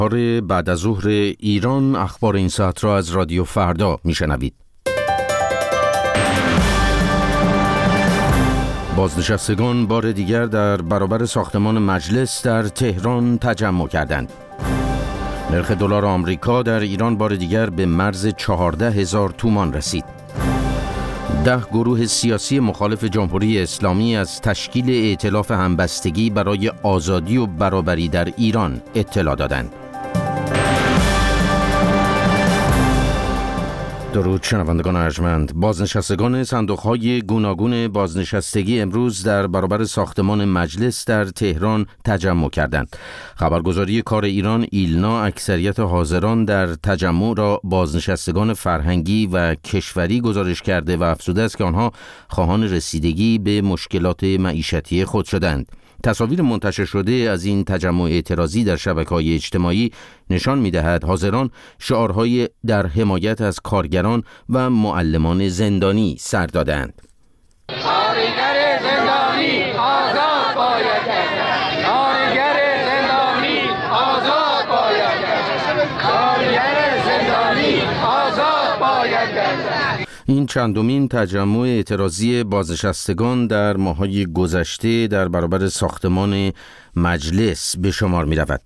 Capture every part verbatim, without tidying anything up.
بعد از ظهر ایران، اخبار این ساعت را از رادیو فردا میشنوید. بازنشستگان بار دیگر در برابر ساختمان مجلس در تهران تجمع کردند. نرخ دلار آمریکا در ایران بار دیگر به مرز چهارده هزار تومان رسید. ده گروه سیاسی مخالف جمهوری اسلامی از تشکیل ائتلاف همبستگی برای آزادی و برابری در ایران اطلاع دادند. درود شنوندگان ارجمند. بازنشستگان صندوق‌های گوناگون بازنشستگی امروز در برابر ساختمان مجلس در تهران تجمع کردند. خبرگزاری کار ایران ایلنا اکثریت حاضران در تجمع را بازنشستگان فرهنگی و کشوری گزارش کرده و افزوده است که آنها خواهان رسیدگی به مشکلات معیشتی خود شدند. تصاویر منتشر شده از این تجمع اعتراضی در شبکه‌های اجتماعی نشان می‌دهد حاضران شعارهای در حمایت از کارگران و معلمان زندانی سر دادند. کارگر زندانی آزاد باید گردد. کارگر زندانی آزاد باید گردد. کارگر زندانی آزاد باید گردد. این چندمین تجمع اعتراضی بازنشستگان در ماه‌های گذشته در برابر ساختمان مجلس به شمار می‌رود.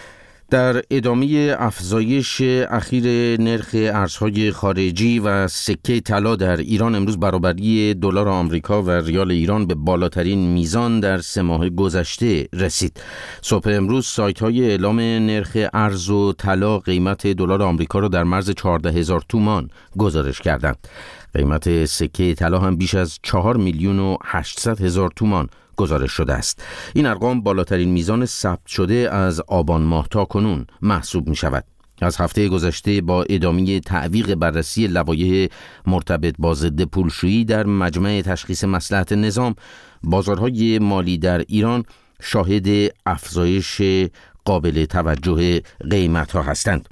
در ادامه افزایش اخیر نرخ ارزهای خارجی و سکه طلا در ایران، امروز برابری دلار آمریکا و ریال ایران به بالاترین میزان در سه ماه گذشته رسید. صبح امروز سایت‌های اعلام نرخ ارز و طلا قیمت دلار آمریکا را در مرز چهارده هزار تومان گزارش کردند. قیمت سکه طلا هم بیش از چهار میلیون و هشتصد هزار تومان گزارش شده است. این ارقام بالاترین میزان ثبت شده از آبان ماه تا کنون محسوب می شود. از هفته گذشته با ادامه تعویق بررسی لوایح مرتبط با ضد پولشویی در مجمع تشخیص مصلحت نظام، بازارهای مالی در ایران شاهد افزایش قابل توجه قیمت‌ها هستند.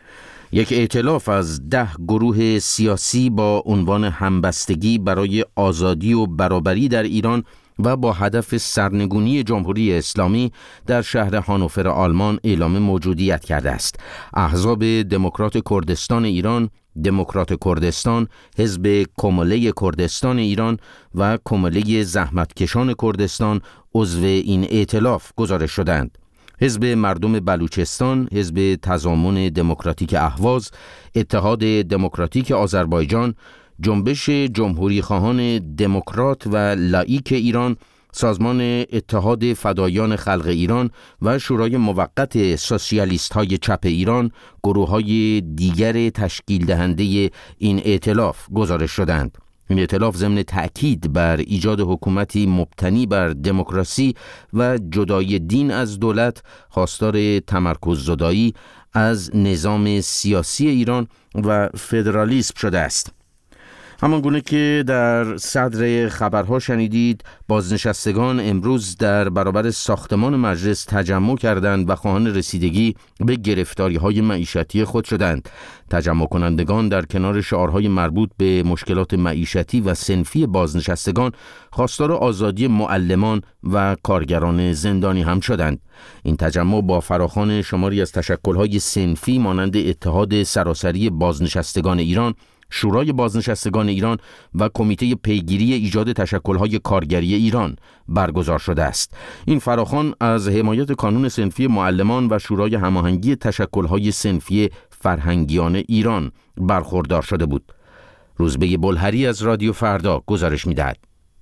یک ائتلاف از ده گروه سیاسی با عنوان همبستگی برای آزادی و برابری در ایران و با هدف سرنگونی جمهوری اسلامی در شهر هانوفر آلمان اعلام موجودیت کرده است. احزاب دموکرات کردستان ایران، دموکرات کردستان، حزب کمله کردستان ایران و کمله زحمتکشان کردستان عضو این ائتلاف گزارش شدند. حزب مردم بلوچستان، حزب تضامن دموکراتیک اهواز، اتحاد دموکراتیک آذربایجان، جنبش جمهوری خواهان دموکرات و لاییک ایران، سازمان اتحاد فدایان خلق ایران و شورای موقت سوسیالیست های چپ ایران گروه های دیگر تشکیل دهنده این ائتلاف گزارش شدند. این ائتلاف ضمن تأکید بر ایجاد حکومتی مبتنی بر دموکراسی و جدای دین از دولت، خواستار تمرکز زدایی از نظام سیاسی ایران و فدرالیسم شده است. همان گونه که در صدر خبرها شنیدید، بازنشستگان امروز در برابر ساختمان مجلس تجمع کردند و خواهان رسیدگی به گرفتاری‌های معیشتی خود شدند. تجمع کنندگان در کنار شعارهای مربوط به مشکلات معیشتی و صنفی بازنشستگان، خواستار آزادی معلمان و کارگران زندانی هم شدند. این تجمع با فراخوان شماری از تشکل‌های صنفی مانند اتحاد سراسری بازنشستگان ایران، شورای بازنشستگان ایران و کمیته پیگیری ایجاد تشکل‌های کارگری ایران برگزار شده است. این فراخوان از حمایت کانون صنفی معلمان و شورای هماهنگی تشکل‌های صنفی فرهنگیان ایران برخوردار شده بود. روزبه بلهری از رادیو فردا گزارش می‌دهد.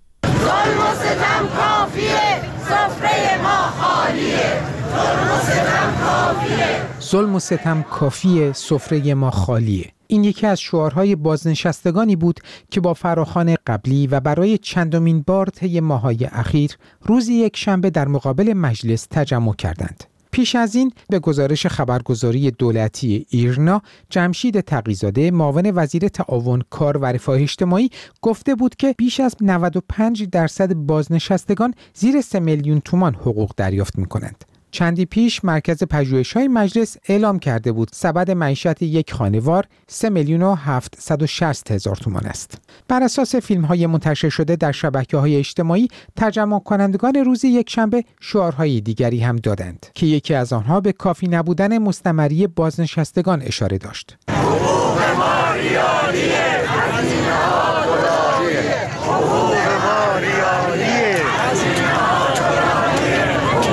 ظلم و ستم کافیه، سفره ما خالیه. ظلم و ستم کافیه، ظلم و ستم کافیه، سفره ما خالیه. این یکی از شعارهای بازنشستگانی بود که با فراخوان قبلی و برای چندمین بار طی ماه‌های اخیر روز یک شنبه در مقابل مجلس تجمع کردند. پیش از این به گزارش خبرگزاری دولتی ایرنا، جمشید تقی‌زاده معاون وزیر تعاون، کار و رفاه اجتماعی گفته بود که بیش از نود و پنج درصد بازنشستگان زیر سه میلیون تومان حقوق دریافت می‌کنند. چندی پیش مرکز پژوهش‌های مجلس اعلام کرده بود سبد معیشت یک خانوار سه میلیون و هفتصد و شصت هزار تومان است. بر اساس فیلم‌های منتشر شده در شبکه‌های اجتماعی، تجمع کنندگان روز یکشنبه شعارهای دیگری هم دادند که یکی از آنها به کافی نبودن مستمری بازنشستگان اشاره داشت. حقوق ما ریالیه، هزینه ها دلاریه. حقوق ما ریالیه، هزینه ها دلاریه.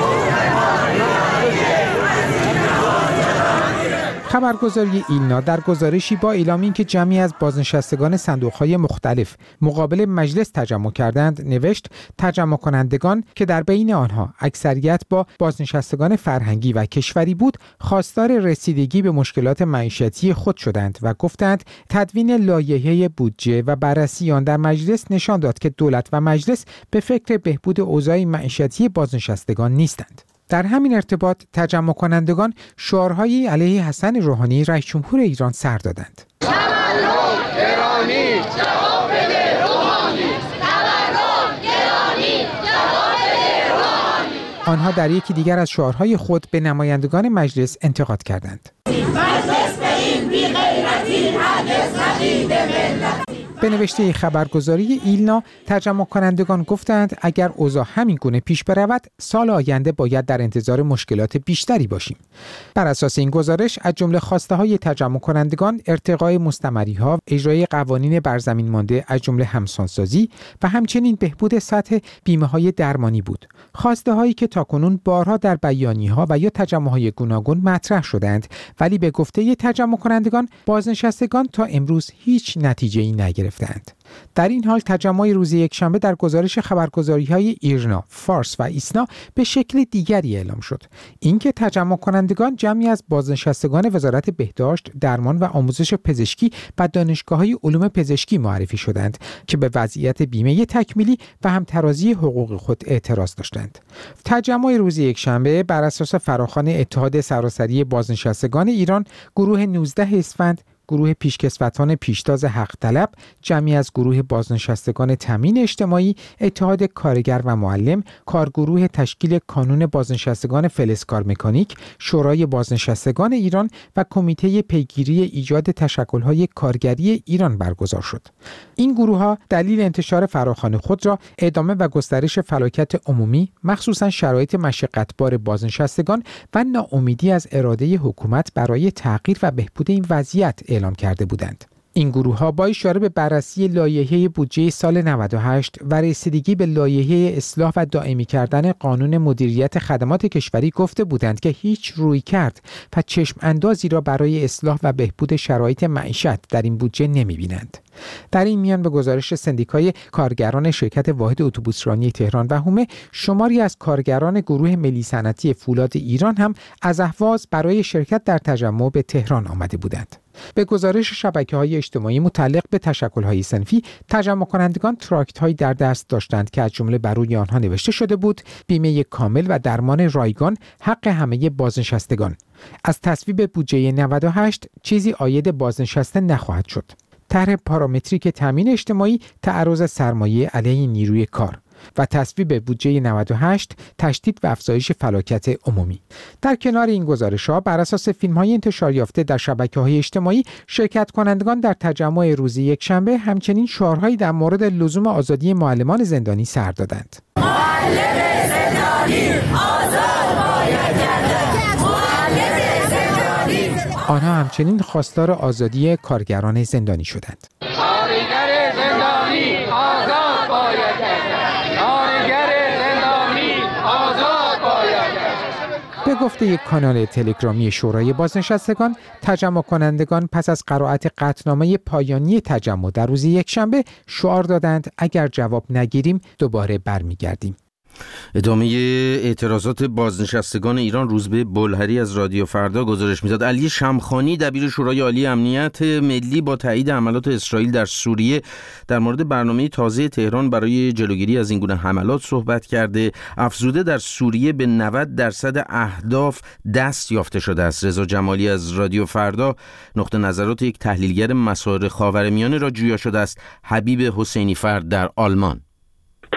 خبرگزاری ایلنا در گزارشی با اعلام اینکه جمعی از بازنشستگان صندوق‌های مختلف مقابل مجلس تجمع کردند نوشت تجمع کنندگان که در بین آنها اکثریت با بازنشستگان فرهنگی و کشوری بود خواستار رسیدگی به مشکلات معیشتی خود شدند و گفتند تدوین لایحه بودجه و بررسی آن در مجلس نشان داد که دولت و مجلس به فکر بهبود اوضاع معیشتی بازنشستگان نیستند. در همین ارتباط تجمع کنندگان شعارهایی علیه حسن روحانی رئیس جمهور ایران سر دادند. تورم گرانی جواب بده روحانی، تورم گرانی جواب بده روحانی. آنها در یکی دیگر از شعارهای خود به نمایندگان مجلس انتقاد کردند. مجلس به این بی غیرتی هرگز نقید ملت. به نوشته خبرگزاری ایلنا تجمع کنندگان گفتند اگر اوضاع همین گونه پیش برود سال آینده باید در انتظار مشکلات بیشتری باشیم. بر اساس این گزارش از جمله خواسته های تجمع کنندگان ارتقای مستمری ها، اجرای قوانین برزمین مانده از جمله همسانسازی و همچنین بهبود سطح بیمه های درمانی بود. خواسته هایی که تاکنون بارها در بیانیه ها و یا تجمع های گوناگون مطرح شدند ولی به گفته تجمع کنندگان بازنشستگان تا امروز هیچ نتیجه‌ای نگرفتند. در این حال تجمع روز یکشنبه در گزارش خبرگزاری‌های ایرنا، فارس و ایسنا به شکل دیگری اعلام شد. اینکه تجمع کنندگان جمعی از بازنشستگان وزارت بهداشت، درمان و آموزش پزشکی و دانشگاه‌های علوم پزشکی معرفی شدند که به وضعیت بیمه تکمیلی و همترازی حقوق خود اعتراض داشتند. تجمع روز یکشنبه بر اساس فراخوان اتحاد سراسری بازنشستگان ایران، گروه نوزده اسفند، گروه پیشکسوتان پیشتاز حق طلب، جمعی از گروه بازنشستگان تامین اجتماعی، اتحاد کارگر و معلم، کارگروه تشکیل کانون بازنشستگان فلزکار مکانیک، شورای بازنشستگان ایران و کمیته پیگیری ایجاد تشکل‌های کارگری ایران برگزار شد. این گروه‌ها دلیل انتشار فراخوان خود را ادامه و گسترش فلاکت عمومی، مخصوصاً شرایط مشقتبار بازنشستگان و ناامیدی از اراده حکومت برای تغییر و بهبود این وضعیت اعلام کرده بودند. این گروه‌ها با اشاره به بررسی لایحه بودجه سال نود و هشت و رسیدگی به لایحه اصلاح و دائمی کردن قانون مدیریت خدمات کشوری گفته بودند که هیچ رویکرد و چشم اندازی را برای اصلاح و بهبود شرایط معیشت در این بودجه نمی‌بینند. در این میان به گزارش سندیکای کارگران شرکت واحد اتوبوسرانی تهران و حومه، شماری از کارگران گروه ملی صنعتی فولاد ایران هم از اهواز برای شرکت در تجمع به تهران آمده بودند. به گزارش شبکه‌های اجتماعی متعلق به تشکل‌های صنفی، تجمع کنندگان تراکت‌هایی در دست داشتند که از جمله بر روی آنها نوشته شده بود بیمه کامل و درمان رایگان حق همه بازنشستگان. از تصویب بودجه نود و هشت چیزی عاید بازنشسته نخواهد شد. طرح پارامتریک تامین اجتماعی تعرض سرمایه علیه نیروی کار و تصویب بودجه نود و هشت تشدید و افزایش فلاکت عمومی. در کنار این گزارش‌ها بر اساس فیلم‌های انتشار یافته در شبکه‌های اجتماعی، شرکت کنندگان در تجمع روز یکشنبه همچنین شعارهایی در مورد لزوم آزادی معلمان زندانی سر دادند. معلم زندانی آزاد باید گردد. معلم زندانی. آنها همچنین خواستار آزادی کارگران زندانی شدند. کارگر زندانی آزاد باید گردد. کارگر زندانی آزاد باید گردد. به گفته یک کانال تلگرامی شورای بازنشستگان، تجمع کنندگان پس از قرائت قطعنامه پایانی تجمع در روز یکشنبه شعار دادند اگر جواب نگیریم دوباره برمیگردیم. ادامه اعتراضات بازنشستگان ایران. روزبه بلهری از رادیو فردا گزارش می‌داد. علی شمخانی دبیر شورای عالی امنیت ملی با تایید حملات اسرائیل در سوریه در مورد برنامه تازه تهران برای جلوگیری از این گونه حملات صحبت کرده. افزوده در سوریه به نود درصد اهداف دست یافته شده است. رضا جمالی از رادیو فردا نقطه نظرات یک تحلیلگر مسائل خاورمیانه را جویا شده است. حبیب حسینی فرد در آلمان. تو عرصه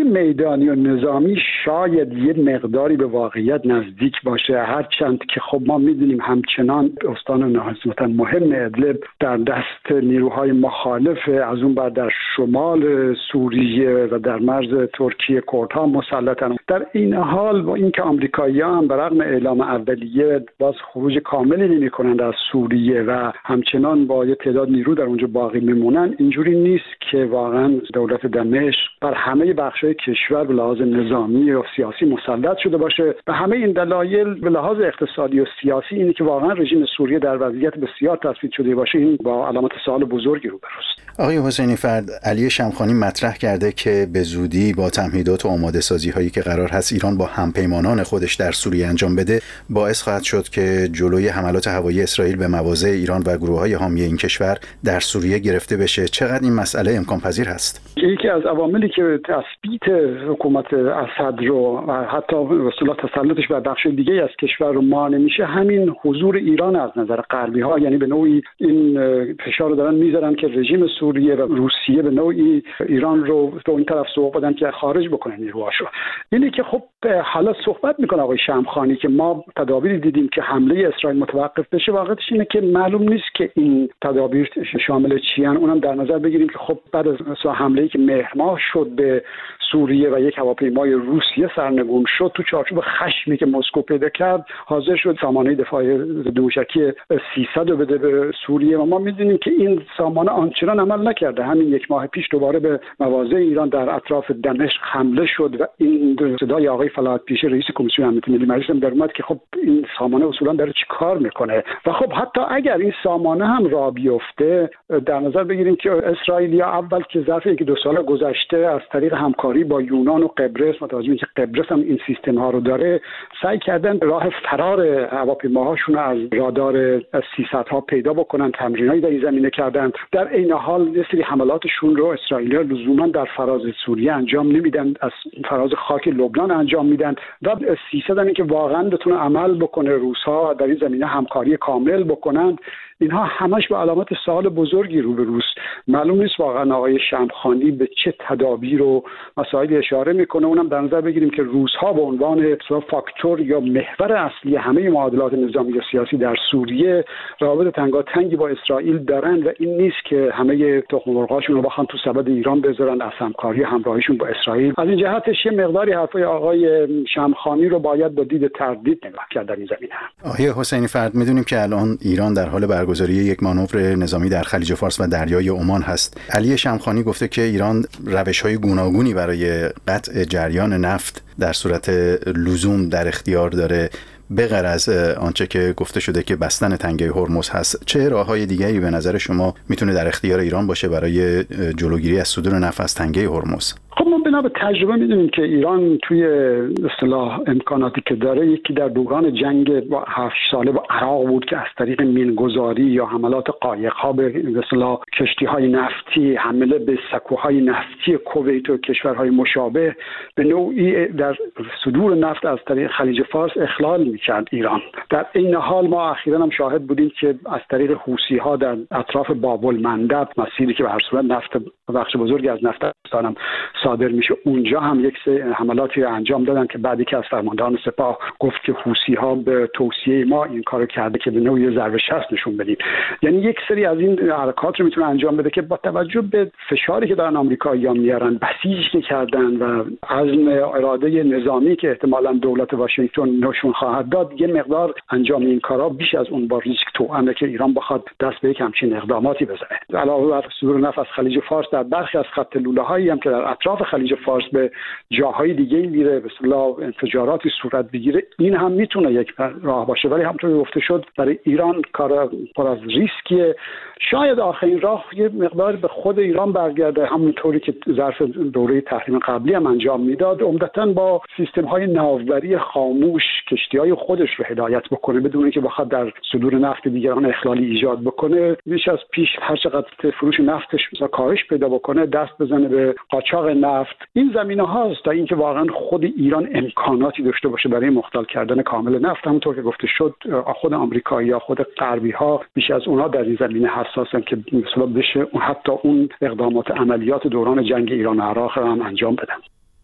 میدانی و نظامی شاید یه مقداری به واقعیت نزدیک باشه، هرچند که خب ما میدونیم همچنان استان نسبتاً مهم ادلب در دست نیروهای مخالف، از اون بعد در شمال سوریه و در مرز ترکیه کردها مسلطن. در این حال با اینکه آمریکایی‌ها هم برغم اعلام اولیه باز خروج کاملی نمی‌کنند از سوریه و همچنان با یه تعداد نیرو در اونجا باقی میمونن، اینجوری نیست که واقعا دولت دمشق بر همه بخش‌های کشور به لحاظ نظامی و سیاسی مسلط شده باشه. به همه این دلایل به لحاظ اقتصادی و سیاسی اینه که واقعا رژیم سوریه در وضعیت بسیار تثبیت شده باشه، این با علامت سوال بزرگی روبروست. آقای حسینی فرد، علی شمخانی مطرح کرده که به زودی با تمهیدات و آماده سازی هایی که قرار هست ایران با همپیمانان خودش در سوریه انجام بده باعث خواهد شد که جلوی حملات هوایی اسرائیل به مواضع ایران و گروه‌های حامی این کشور در سوریه گرفته بشه. چقدر این مسئله امکان پذیر هست؟ یکی از عواملی که تثبیت حکومت اسد رو و حتی اصطلاح تسلطش بر بخش دیگه از کشور رو مانع میشه همین حضور ایران از نظر غربی ها، یعنی به نوعی این فشار رو دارن میذارن که رژیم سوریه و روسیه به نوعی ایران رو به این طرف سوق بدن که خارج بکنن نیروهاشو. اینی که خب حالا صحبت میکنه آقای شمخانی که ما تدابیری دیدیم که حمله اسرائیل متوقف بشه، واقعیتش اینه که معلوم نیست که این تدابیر شامل چی ان. اونم در نظر بگیریم که خب بعد از حمله‌ای که مهر ماه شد به سوریه و یک هواپیمای روسیه سرنگون شد، تو چارچوب خشمی که مسکو پیدا کرد حاضر شد سامانه دفاع ضدموشکی سیصد رو بده به سوریه و ما میدونیم که این سامانه آنچنان عمل نکرده. همین یک ماه پیش دوباره به مواضع ایران در اطراف دمشق حمله شد و این صدای آقای فلاحت پیشه رئیس کمیسیون امنیت ملی مجلس هم در اومد که خب این سامانه اصولا داره چی کار میکنه و خب حتی اگر این سامانه هم راه بیفته در نظر بگیریم که اسرائیلیا اول که ظرف یک دو سال گذشته از طریق همکاری با یونان و قبرس، متوجه میشه که قبرس هم این سیستم ها رو داره، سعی کردن راه فرار هواپیماهاشون از رادار سیصد ها پیدا بکنن، تمرینایی در این زمینه کردن. در عین حال یه سری حملاتشون رو اسرائیلی‌ها لزوما در فراز سوریه انجام نمیدن، از فراز خاک لبنان انجام میدن و سیصد هم که واقعا بتونه عمل بکنه، روس‌ها در این زمینه همکاری کامل بکنن. اینها همش به علامت سوال بزرگی روبروست. معلوم نیست واقعا آقای شمخانی به چه تدابیر و مسائل اشاره میکنه. اونم در نظر بگیریم که روس‌ها به عنوان فاکتور یا محور اصلی همه معادلات نظامی و سیاسی در سوریه روابط تنگاتنگی با اسرائیل دارن و این نیست که همه تخم مرغ‌هاشون رو بخوان تو سبد ایران بذارن از همکاری همراهیشون با اسرائیل. از این جهتش یه مقداری حرفای آقای شمخانی رو باید با دید تردید نگاه کرد در این زمینه. آقای حسینی فرد، میدونیم که الان ایران در حال برگزاری یک مانور نظامی در خلیج فارس و دریای عمان هست. علی شمخانی گفته که ایران روش‌های گوناگونی برای قطع جریان نفت در صورت لزوم در اختیار داره، بغیر از آنچه که گفته شده که بستن تنگه هرمز هست. چه راه‌های دیگری به نظر شما میتونه در اختیار ایران باشه برای جلوگیری از صدور نفت از تنگه هرمز؟ خب ما بنا به تجربه میدونیم که ایران توی اصطلاح امکاناتی که داره، یکی در دوران جنگ با هفت ساله با عراق بود که از طریق مینگذاری یا حملات قایق‌ها به اصطلاح کشتی‌های نفتی، حمله به سکوهای نفتی کویت و کشورهای مشابه به نوعی در صدور نفت از طریق خلیج فارس اخلال می‌کرد ایران. در این حال ما اخیراً هم شاهد بودیم که از طریق حوثی‌ها در اطراف باب المندب، مسیری که به هر صورت نفت بخش بزرگی از نفت هم صادر میشه، اونجا هم یک سری حملاتی رو انجام دادن که بعدی که از فرماندهان سپاه گفت که حوثی‌ها به توصیه ما این کارو کرده که به نوعی ضربه شست نشون بدیم. یعنی یک سری از این حرکات رو میتونه انجام بده که با توجه به فشاری که دارن آمریکایی‌ها میارن، بسیج کردن و عزم اراده نظامی که احتمالاً دولت واشنگتن نشون خواهد داد، یه مقدار انجام این کارا بیش از اون با ریسک توأمه که ایران بخواد دست به یک همچین اقداماتی بزنه. علاوه بر صدور نفت از خلیج فارس، در برخی از خط لوله‌هایی هم که در اطراف خلیج فارس به جاهای دیگه میره، به اصطلاح انفجاراتی صورت بگیره، این هم میتونه یک راه باشه. ولی همونطور که گفته شد برای ایران کار پر از ریسکیه. شاید آخرین راه یه مقدار به خود ایران برگرده، همونطوری که ظرف دوره تحریم قبلی هم انجام میداد، عمدتاً با سیستم‌های ناوبری خاموش کشتی‌های خودش رو هدایت بکنه بدون اینکه بخواد در صدور نفت دیگران اخلالی ایجاد بکنه. بیش از پیش هر چقدر فروش نفتش مثلا کاهش پیدا بکنه، دست بزنه به قاچاق نفت. این زمینه هاست تا اینکه واقعا خود ایران امکاناتی داشته باشه برای مختل کردن کامل نفت. همونطور که گفته شد خود آمریکایی‌ها، خود غربی‌ها بیش از اونها در این زمینه حساسن که مثلا بشه حتی اون اقدامات عملیات دوران جنگ ایران و عراق هم انجام بدن.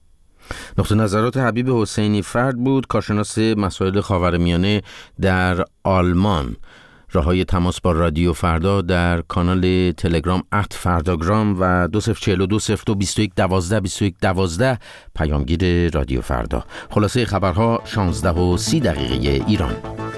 نقطه نظرات حبیب حسینی فرد بود، کارشناس مسائل خاورمیانه در آلمان. راههای تماس با رادیو فردا در کانال تلگرام ات فرداگرام و دو صفر چهل و دو صفر دو بیست و یک دوازده بیست و یک دوازده پیامگیر رادیو فردا. خلاصه خبرها شانزده و سی دقیقه ایران.